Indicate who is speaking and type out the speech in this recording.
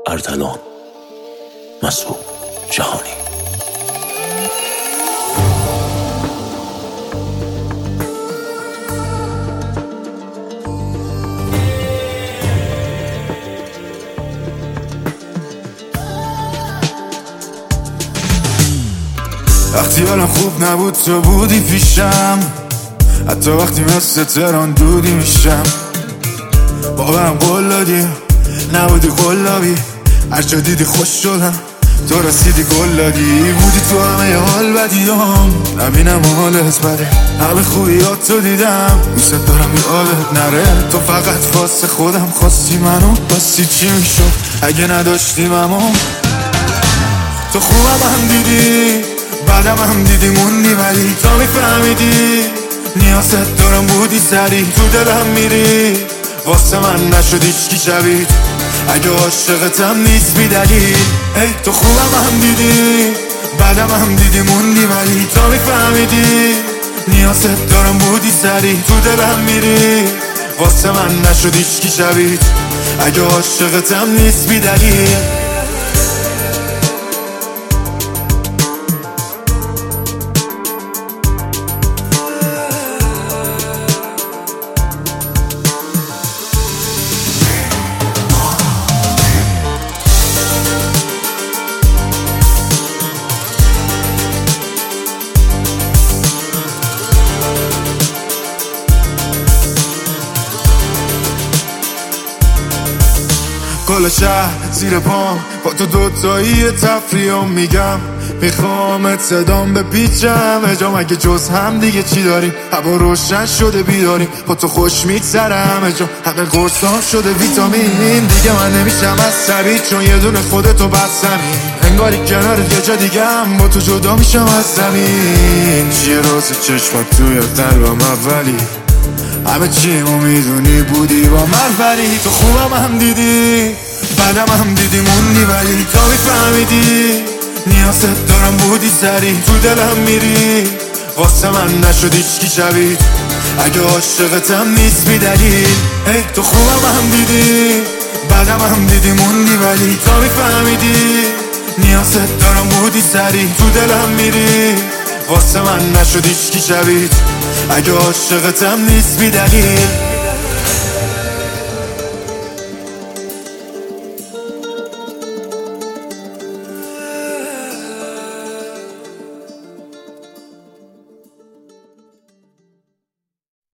Speaker 1: اردلان مسعود جهانی.
Speaker 2: وقتی حالم خوب نبود تو بودی پیشم، حتی وقتی مثل تران دودی میشم. باورم قول دادی نبودی قلابی، هر جا دیدی خوش شدم تو رسیدی گل دادی. بودی تو همه حال بدیام، نبینم حالت بده، همه خوبیات تو دیدم، دوست دارم یادت نره. تو فقط واسه خودم خواستی منو، باستی چی میشد اگه نداشتیم امو. تو خوبم هم دیدی بعدم هم دیدی موندی، ولی تو میفهمیدی نیازت دارم بودی سری تو دلم میری، واسه من نشد هیچکی شبید اگه عاشقتم نیست بی دلیل. ای تو خوبم هم دیدی بعدم هم دیدی موندی، ولی تو میفهمیدی نیازت دارم بودی سری تو دلم میری، واسه من نشد هیچکی شبید اگه عاشقتم نیست بی دلیل. کل شهر زیر پام با تو دوتایی تفریحم، میگم میخوامت صدام بپیچم اجام، اگه جز هم دیگه چی داریم؟ هوا روشن شده بیداریم، با تو خوش میگذرم اجام، همه قرصام شده ویتامین. دیگه من نمیشم عصبی چون یه دونه خودتو بستمی، انگاری کنارت یه جا دیگم با تو جدا میشم از زمین. چیه راز چشمات توی قلبم اولی، همه چیمو میدونی بودی با من، ولی تو خوبم هم دیدی بعدم هم دیدی موندی، ولی تو میفهمیدی نیازت دارم بودی سری تو دلم میری، واسه من نشد هیچکی شبید اگه عاشقتم نیست بی دلیل. ای تو خوبم هم دیدی بعدم هم دیدی موندی، ولی تو میفهمیدی نیازت دارم بودی سری تو دلم میری، واسه من نشد هیچکی شبید اگه عاشقتم نیست بی دلیل.